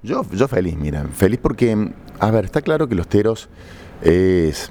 Yo feliz, mira, feliz porque, a ver, está claro que los Teros es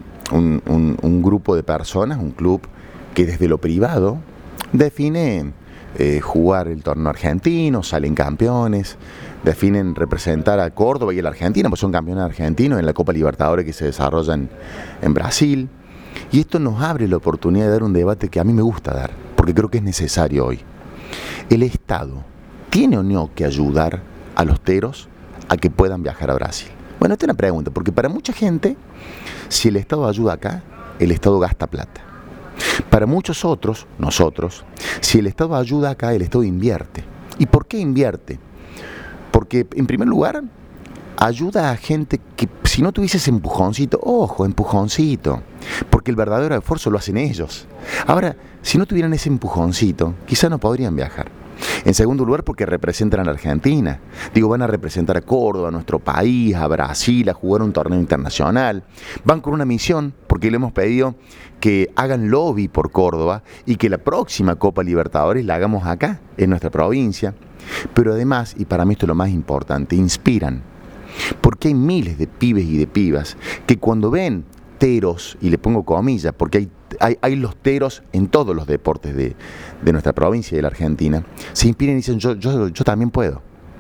un grupo de personas, un club que desde lo privado define jugar el torneo argentino, salen campeones, definen representar a Córdoba y a la Argentina, pues son campeones argentinos en la Copa Libertadores que se desarrolla en Brasil. Y esto nos abre la oportunidad de dar un debate que a mí me gusta dar, porque creo que es necesario hoy. ¿El Estado tiene o no que ayudar a los teros a que puedan viajar a Brasil? Bueno, esta es una pregunta, porque para mucha gente, si el Estado ayuda acá, el Estado gasta plata. Para muchos otros, nosotros, si el Estado ayuda acá, el Estado invierte. ¿Y por qué invierte? Porque, en primer lugar, ayuda a gente que si no tuviese ese empujoncito, ojo, empujoncito, porque el verdadero esfuerzo lo hacen ellos. Ahora, si no tuvieran ese empujoncito, quizá no podrían viajar. En segundo lugar, porque representan a la Argentina. Digo, van a representar a Córdoba, a nuestro país, a Brasil, a jugar un torneo internacional. Van con una misión, porque le hemos pedido que hagan lobby por Córdoba y que la próxima Copa Libertadores la hagamos acá, en nuestra provincia. Pero además, y para mí esto es lo más importante, inspiran. Porque hay miles de pibes y de pibas que cuando ven teros, y le pongo comillas, porque hay los teros en todos los deportes de nuestra provincia y de la Argentina, se inspiran y dicen, yo también puedo.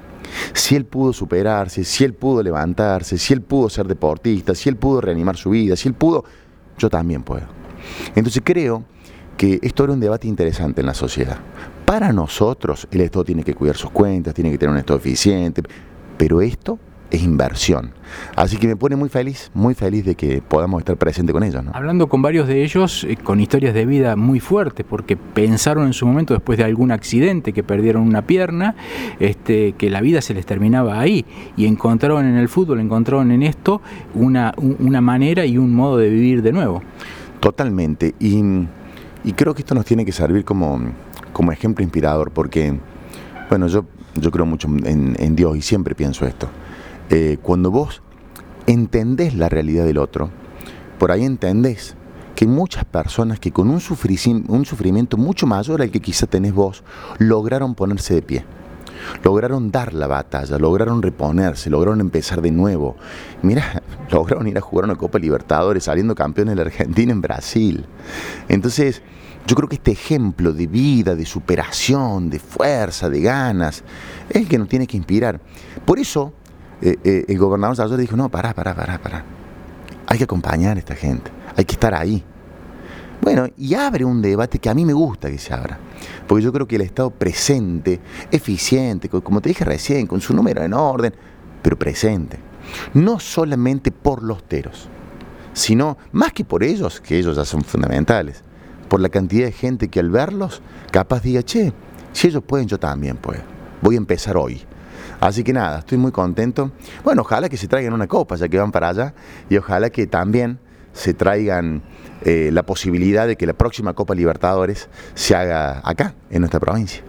Si él pudo superarse, si él pudo levantarse, si él pudo ser deportista, si él pudo reanimar su vida, si él pudo, yo también puedo. Entonces creo que esto era un debate interesante en la sociedad. Para nosotros, el Estado tiene que cuidar sus cuentas, tiene que tener un Estado eficiente, pero esto es inversión. Así que me pone muy feliz de que podamos estar presentes con ellos, ¿no? Hablando con varios de ellos, con historias de vida muy fuertes, porque pensaron en su momento, después de algún accidente, que perdieron una pierna, que la vida se les terminaba ahí, y encontraron en el fútbol, encontraron en esto una manera y un modo de vivir de nuevo. Totalmente, y creo que esto nos tiene que servir como ejemplo inspirador, porque, bueno, yo creo mucho en Dios y siempre pienso esto. Cuando vos entendés la realidad del otro, por ahí entendés que muchas personas que con un sufrimiento mucho mayor al que quizá tenés vos, lograron ponerse de pie, lograron dar la batalla, lograron reponerse, lograron empezar de nuevo. Mirá, lograron ir a jugar una Copa Libertadores saliendo campeones de la Argentina en Brasil. Entonces, yo creo que este ejemplo de vida, de superación, de fuerza, de ganas, es el que nos tiene que inspirar. Por eso, el gobernador Sayor dijo, no, pará. Hay que acompañar a esta gente, hay que estar ahí. Bueno, y abre un debate que a mí me gusta que se abra, porque yo creo que el Estado presente, eficiente, como te dije recién, con su número en orden, pero presente. No solamente por los teros, sino más que por ellos, que ellos ya son fundamentales, por la cantidad de gente que al verlos, capaz diga, che, si ellos pueden, yo también puedo. Voy a empezar hoy. Así que nada, estoy muy contento. Bueno, ojalá que se traigan una copa, ya que van para allá, y ojalá que también se traigan la posibilidad de que la próxima Copa Libertadores se haga acá, en nuestra provincia.